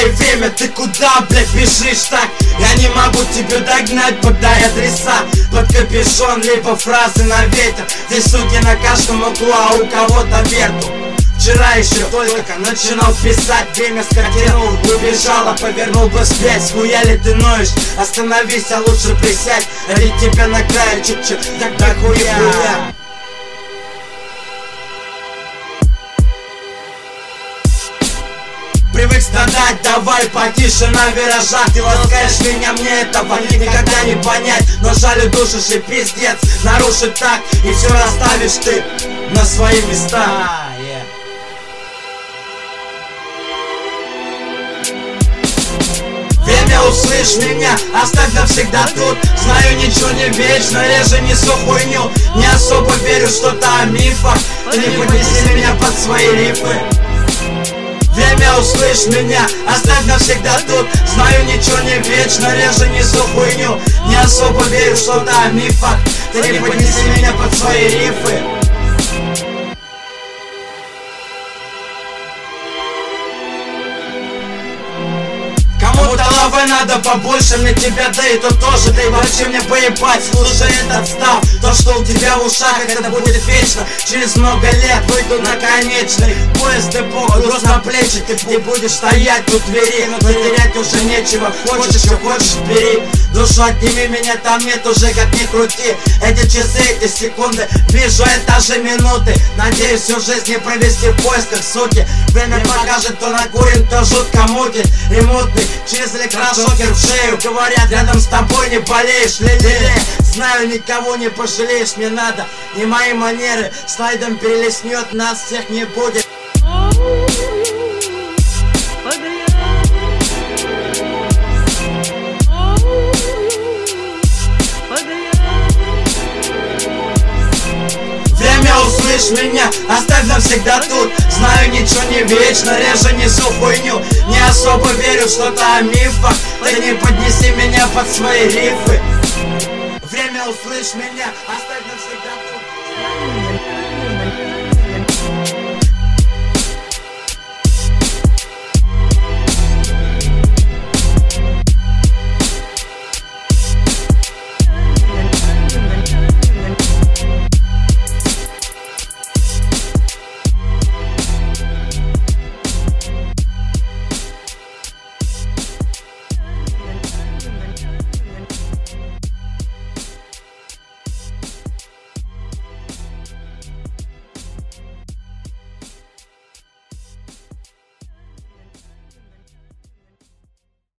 Эй, время, ты куда, блядь, бежишь так? Я не могу тебя догнать, подай адреса под капюшон, либо фразы на ветер. Здесь суки на каждом углу, а у кого-то верту. Вчера еще только начинал писать, время скотинул, убежала, повернул бы вспять. Хуя ли ты ноешь? Остановись, а лучше присядь. Ради тебя на крае чуть-чуть, тогда хуя. Привык страдать, давай потише на виражах. Ты ласкаешь меня, мне этого никогда не понять. Но жаль, душишь и пиздец, нарушить так, и все расставишь ты на свои места. Время, услышь меня, оставь навсегда тут. Знаю, ничего не вечно, реже несу хуйню. Не особо верю что-то о мифах. Ты не поднеси меня под свои рифы. Время, услышь меня, оставь навсегда тут. Знаю, ничего не вечно, реже несу хуйню. Не особо верю что-то о мифах. Ты не поднеси меня под свои рифы. Кому-то лавы надо побольше, мне тебя, да и то тоже. Да и вообще мне поебать, слушай этот став. То, что у тебя в ушах, это будет вечно. Через много лет выйду на конечный поезд эпох, груз на плечи. Ты не будешь стоять тут в двери, но терять уже нечего. Хочешь, что хочешь, бери. Душу отними, меня там нет уже, как ни крути. Эти часы, эти секунды, вижу этажи минуты. Надеюсь, всю жизнь не провести в поисках, суки. Время покажет, кто накурен, кто жутко мутит и мутный. Через электрошокер в шею. Говорят, рядом с тобой не болеешь, ле-ле-ле. Знаю, никого не пожалеешь, мне надо. Не мои манеры, слайдом перелеснет, нас всех не будет. Время, услышь меня, оставь навсегда тут. Знаю, ничего не вечно, реже несу хуйню. Не особо верю что-то о мифах. Ты не поднеси меня под свои рифы. Время, услышь меня, оставь